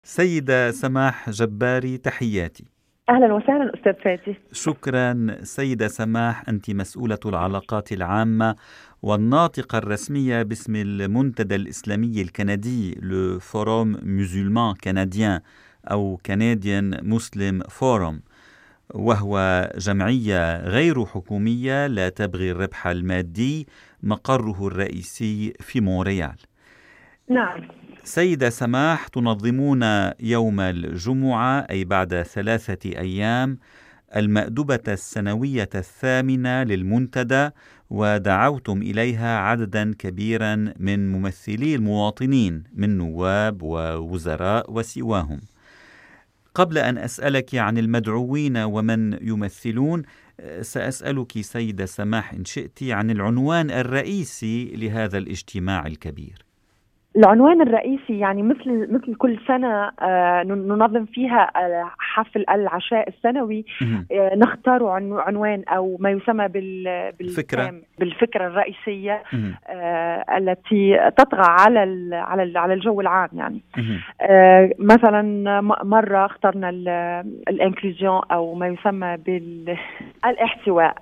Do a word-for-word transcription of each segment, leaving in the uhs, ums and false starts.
سيدة سماح جباري، تحياتي. أهلا وسهلا أستاذ فاتي. شكرا سيدة سماح، أنت مسؤولة العلاقات العامة والناطقة الرسمية باسم المنتدى الإسلامي الكندي Le Forum Musulman Canadien أو Canadian Muslim Forum، وهو جمعية غير حكومية لا تبغي الربح المادي، مقره الرئيسي في مونريال. نعم سيدة سماح، تنظمون يوم الجمعة أي بعد ثلاثة أيام المأدبة السنوية الثامنة للمنتدى، ودعوتم إليها عددا كبيرا من ممثلي المواطنين من نواب ووزراء وسواهم. قبل أن أسألك عن المدعوين ومن يمثلون، سأسألك سيدة سماح إن شئت عن العنوان الرئيسي لهذا الاجتماع الكبير. العنوان الرئيسي يعني مثل مثل كل سنة آه ننظم فيها آه حفل العشاء السنوي، آه نختار عنوان أو ما يسمى بالفكرة بالفكرة الرئيسية آه التي تطغى على على على الجو العام. يعني آه مثلا مرة اخترنا الانكلوزيون أو ما يسمى بالاحتواء.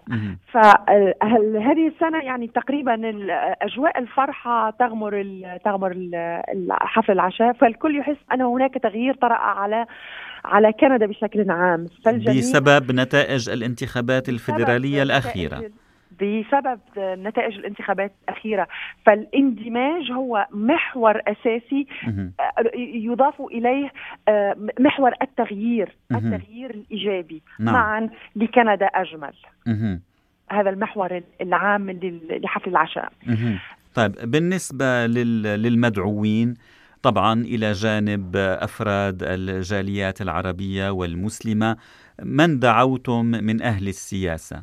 فهذه السنة يعني تقريبا أجواء الفرحة تغمر تغمر حفل العشاء، فالكل يحس أن هناك تغيير طرأ على على كندا بشكل عام بسبب نتائج الانتخابات الفيدرالية الأخيرة. بسبب نتائج الانتخابات الأخيرة، فالاندماج هو محور أساسي يضاف إليه محور التغيير التغيير الإيجابي معا لكندا أجمل. هذا المحور العام لحفل العشاء. طيب، بالنسبة للمدعوين، طبعا إلى جانب أفراد الجاليات العربية والمسلمة، من دعوتم من أهل السياسة؟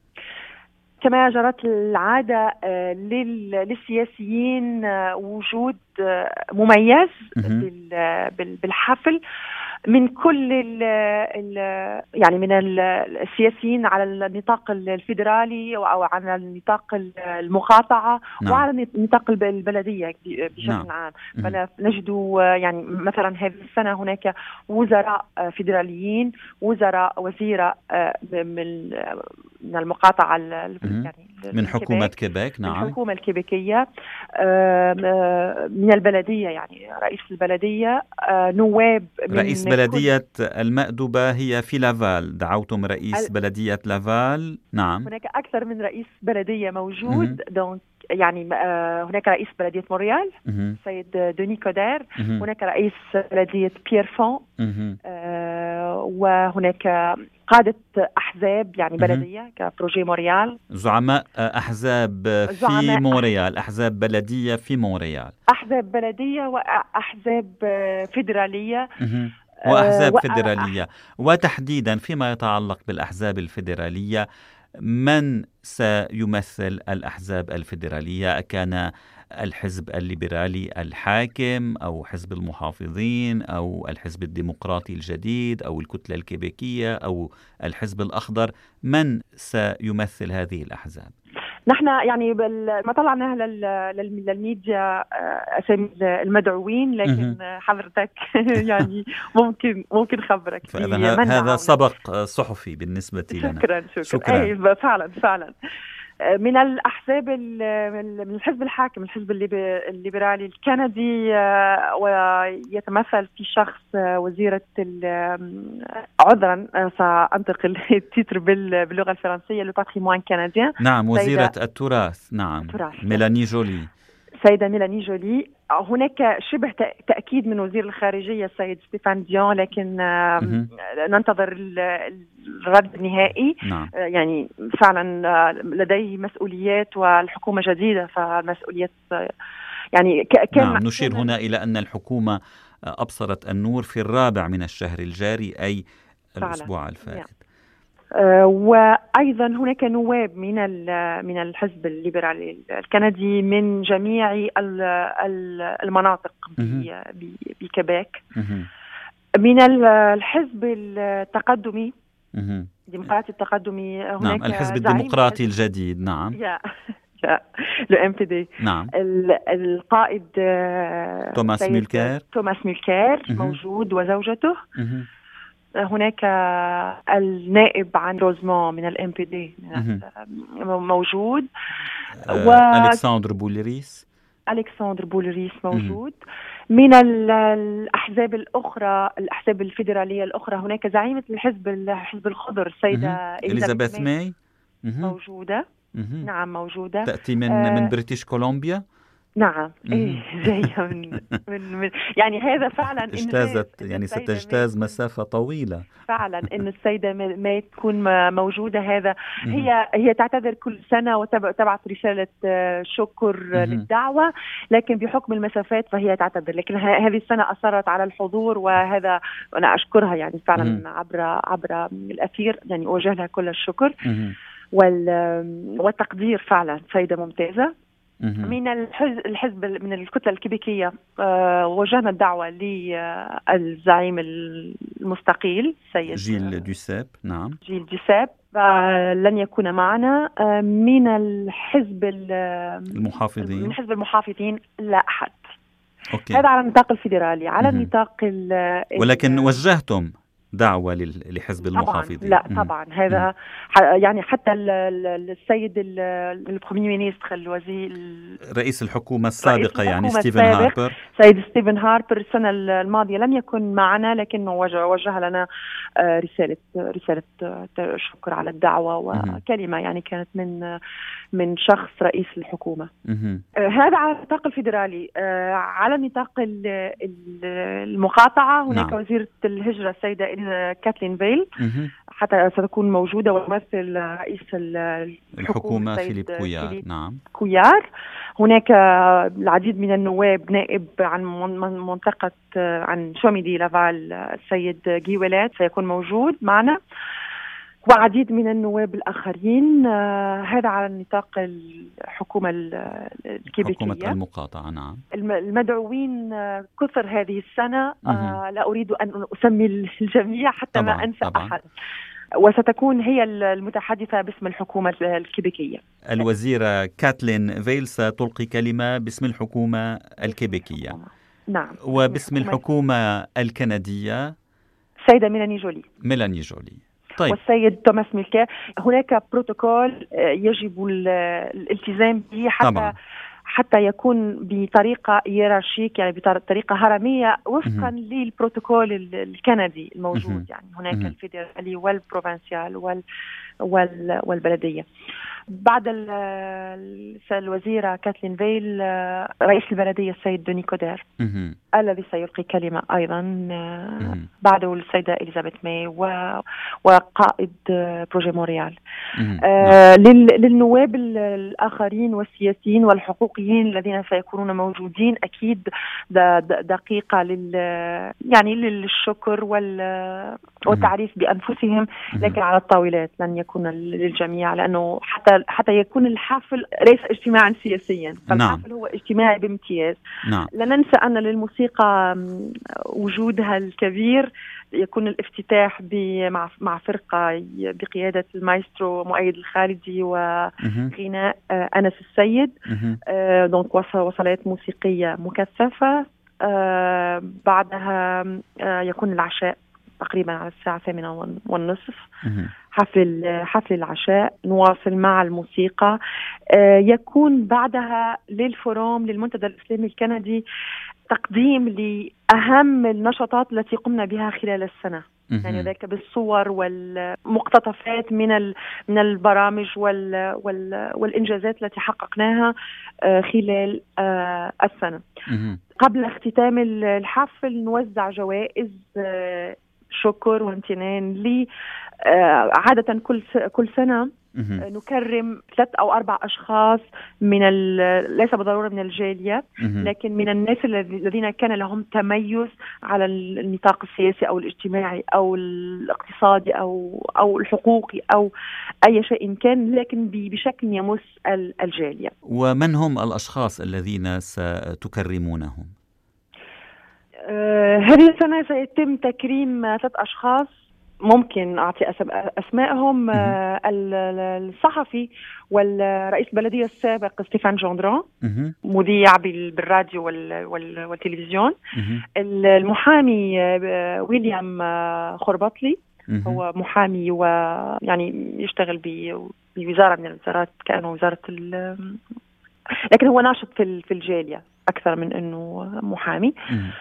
كما جرت العادة للسياسيين وجود مميز بالحفل من كل ال ال يعني من السياسيين على النطاق الفيدرالي أو على النطاق المقاطعة. نعم. وعلى النطاق البلدية بشكل نعم. عام. فنجد يعني مثلا هذه السنة هناك وزراء فيدراليين، وزراء وزيرة من من المقاطعة يعني من حكومة كيبيك. نعم. من الحكومة الكيبيكية، من البلدية يعني رئيس البلدية، نواب من رئيس بلدية المأدبة هي في لافال، دعوتم رئيس ال... بلدية لافال. نعم. هناك أكثر من رئيس بلدية موجود. دونك يعني هناك رئيس بلدية مونريال سيد دوني كودير، هناك رئيس بلدية بييرفون، آه وهناك قادة أحزاب يعني بلدية كبروجي مونريال، زعماء أحزاب في زعماء مونريال، أحزاب بلدية في مونريال، أحزاب بلدية وأحزاب فيدرالية وأحزاب فيدرالية. وتحديدا فيما يتعلق بالأحزاب الفيدرالية، من سيمثل الأحزاب الفيدرالية؟ كان الحزب الليبرالي الحاكم أو حزب المحافظين أو الحزب الديمقراطي الجديد أو الكتلة الكيبيكية أو الحزب الأخضر؟ من سيمثل هذه الأحزاب؟ نحن يعني ما طلعناها للميديا أسامي المدعوين، لكن حضرتك يعني ممكن ممكن خبرك. هذا سبق صحفي بالنسبة لنا. شكرا شكرا, شكرا. أي فعلا فعلا من الأحزاب من الحزب الحاكم الحزب الليبرالي الكندي، ويتمثل في شخص وزيرة عذرا سأنتقل التتر باللغة الفرنسية لو باتريموان كنديان. نعم، وزيرة التراث. نعم، ميلاني جولي، سيدة ميلاني جولي. هناك شبه تأكيد من وزير الخارجية السيد ستيفان ديون، لكن ننتظر الرد النهائي. نعم. يعني فعلا لديه مسؤوليات والحكومة جديدة، فالمسؤوليات يعني كان نعم. نشير هنا إلى أن الحكومة أبصرت النور في الرابع من الشهر الجاري، أي الأسبوع الفائت. يعني. وأيضا هناك نواب من من الحزب الليبرالي الكندي من جميع المناطق بكيبيك. من الحزب التقدمي الديمقراطي التقدمي هناك نعم، الحزب الديمقراطي الجديد. نعم. لو ام بي دي. نعم. القائد توماس ميلكير توماس ميلكير موجود وزوجته. مه. هناك النائب عن روزمان من الام بي دي موجود. و... ألكسندر بولريس ألكسندر بولريس موجود. مه. من الأحزاب الأخرى، الأحزاب الفيدرالية الأخرى، هناك زعيمة الحزب الحزب الخضر السيدة إليزابيث ماي موجودة. مه. نعم موجودة. تأتي من آه من بريتش كولومبيا. نعم إيه جاية من, من من يعني هذا فعلا اجتازت يعني ستجتاز مسافة طويلة فعلا إن السيدة ما تكون موجودة. هذا هي هي تعتذر كل سنة وتبعت رسالة شكر للدعوة، لكن بحكم المسافات فهي تعتذر، لكن هذه السنة أصرت على الحضور، وهذا أنا أشكرها يعني فعلا عبر عبر الأثير، يعني أوجه لها كل الشكر والتقدير. فعلا سيدة ممتازة. من الحزب من الكتلة الكيبيكية وجهنا الدعوة للزعيم المستقيل سيد جيل دوساب. نعم جيل دوساب لن يكون معنا. من الحزب المحافظين من حزب المحافظين لا أحد. أوكي. هذا على النطاق الفيدرالي. على النطاق ولكن وجهتم دعوة لحزب المحافظين. طبعا لا طبعا مم. هذا يعني حتى السيد البريمير مينيستر الوزير رئيس الحكومة السابقة يعني ستيفن هاربر سيد ستيفن هاربر السنة الماضية لم يكن معنا، لكنه وجه لنا رسالة رسالة شكر على الدعوة وكلمة يعني كانت من من شخص رئيس الحكومة. مم. هذا على النطاق الفيدرالي. على النطاق المقاطعة هناك نعم. وزيرة الهجرة السيدة كاتلين فيل مه. حتى ستكون موجودة، ومثل رئيس الحكومة فيليب كويار. فيليب نعم كويار. هناك العديد من النواب، نائب عن منطقة عن شوميدي لافال السيد جيولات سيكون موجود معنا، وعديد من النواب الآخرين. هذا على نطاق الحكومة الكيبيكية، حكومة المقاطعة. نعم. المدعوين كثر هذه السنة. آه لا أريد أن أسمي الجميع حتى طبعاً ما أنسى طبعاً. أحد. وستكون هي المتحدثة باسم الحكومة الكيبيكية. الوزيرة كاتلين فيل ستلقي كلمة باسم الحكومة الكيبيكية. نعم. وباسم الحكومة الكندية السيدة ميلاني جولي. ميلاني جولي. طيب. والسيد توماس ميلكير. هناك بروتوكول يجب الالتزام به حتى طبعا. حتى يكون بطريقة ييرارشيك، يعني بطريقة هرمية وفقا م- للبروتوكول الكندي الموجود. م- يعني هناك م- الفيدرالي والبروفنسيال وال وال والبلدية. بعد الوزيرة كاتلين فيل رئيس البلدية السيد دوني كودير م- الذي سيلقي كلمة أيضا. م- بعده السيدة إليزابيث ماي و... وقائد بروجي مونريال. آه لل... للنواب الآخرين والسياسيين والحقوقيين الذين سيكونون موجودين أكيد د... دقيقة لل... يعني للشكر وال... والتعريف بأنفسهم، لكن على الطاولات لن يكون للجميع، لأنه حتى حتى يكون الحفل ليس اجتماعا سياسيا، فالحفل نعم. هو اجتماعي بامتياز. نعم. لا ننسى أن للموسيقى وجودها الكبير. يكون الافتتاح مع مع فرقة بقيادة المايسترو مؤيد الخالدي وغناء أنس السيد. دونك وصلات موسيقية مكثفة. بعدها يكون العشاء تقريبا على الساعة الثامنة والنصف. حفل حفل العشاء نواصل مع الموسيقى. يكون بعدها للفوروم للمنتدى الإسلامي الكندي تقديم لأهم النشاطات التي قمنا بها خلال السنة، يعني ذلك بالصور والمقتطفات من من البرامج وال وال والإنجازات التي حققناها خلال السنة. قبل اختتام الحفل نوزع جوائز شكر وامتنان لي. عادة كل كل سنة نكرم ثلاث أو أربع أشخاص من ليس بالضرورة من الجالية، لكن من الناس الذين كان لهم تميز على النطاق السياسي أو الاجتماعي أو الاقتصادي أو أو الحقوقي أو أي شيء كان، لكن بشكل يمس الجالية. ومن هم الأشخاص الذين ستكرمونهم؟ آه هذه السنة سيتم تكريم ثلاث أشخاص ممكن أعطي أسمائهم. الصحفي والرئيس البلدية السابق ستيفان جوندران، مذيع بالراديو والتلفزيون. المحامي ويليام خربطلي، هو محامي ويعني يشتغل بوزارة من الوزارات، كأنه وزارة ال... لكن هو ناشط في في الجالية أكثر من إنه محامي.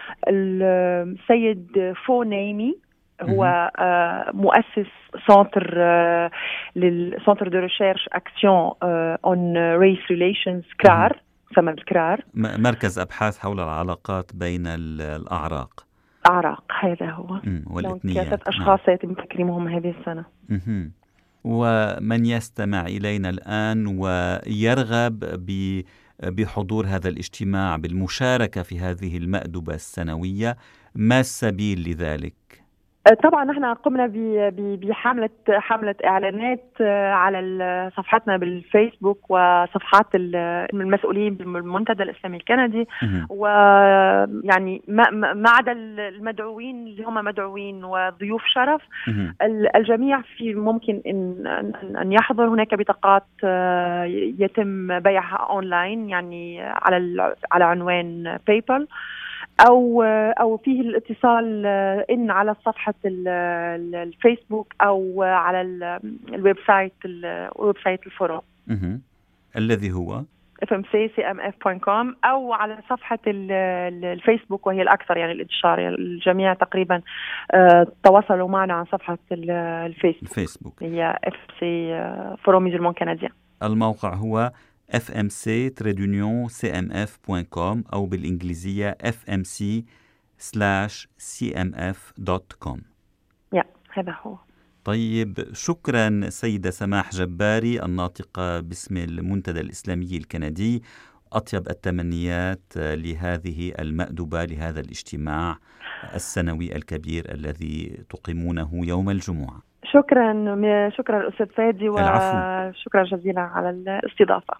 السيد فو نيمي هو مؤسس سنتر للسنتر دو ريشيرش اكسيون اون ريس ريليشنز كرار، سمى الكرار، مركز ابحاث حول العلاقات بين الاعراق. اعراق هذا هو. والاثنيات. ثلاث اشخاص يتم تكريمهم هذه السنه. مم. ومن يستمع الينا الان ويرغب ب بحضور هذا الاجتماع، بالمشاركه في هذه المأدبة السنويه، ما السبيل لذلك؟ طبعا نحن قمنا بحملة حملة إعلانات على صفحتنا بالفيسبوك وصفحات المسؤولين بالمنتدى الإسلامي الكندي، ويعني ما عدا المدعوين اللي هم مدعوين وضيوف شرف، الجميع في ممكن إن أن يحضر. هناك بطاقات يتم بيعها أونلاين، يعني على على عنوان بايبال، أو أو فيه الاتصال إن على صفحة الفيسبوك أو على الويب سايت الويب سايت الفورم الذي هو إف إم سي سي إم إف دوت كوم، أو على صفحة الفيسبوك وهي الأكثر يعني الانتشار. يعني الجميع تقريبا تواصلوا معنا عن صفحة الفيسبوك, الفيسبوك. هي إف إم سي فورم مسلمان كنديان. الموقع هو إف إم سي تريدونيون سي إم إف دوت كوم أو بالإنجليزية إف إم سي سلاش سي إم إف دوت كوم. يا هذا هو. طيب، شكرا سيدة سماح جباري الناطقة باسم المنتدى الإسلامي الكندي. أطيب التمنيات لهذه المأدبة، لهذا الاجتماع السنوي الكبير الذي تقيمونه يوم الجمعة. شكرا شكرا أستاذ فادي، وشكرا جزيلا على الاستضافة.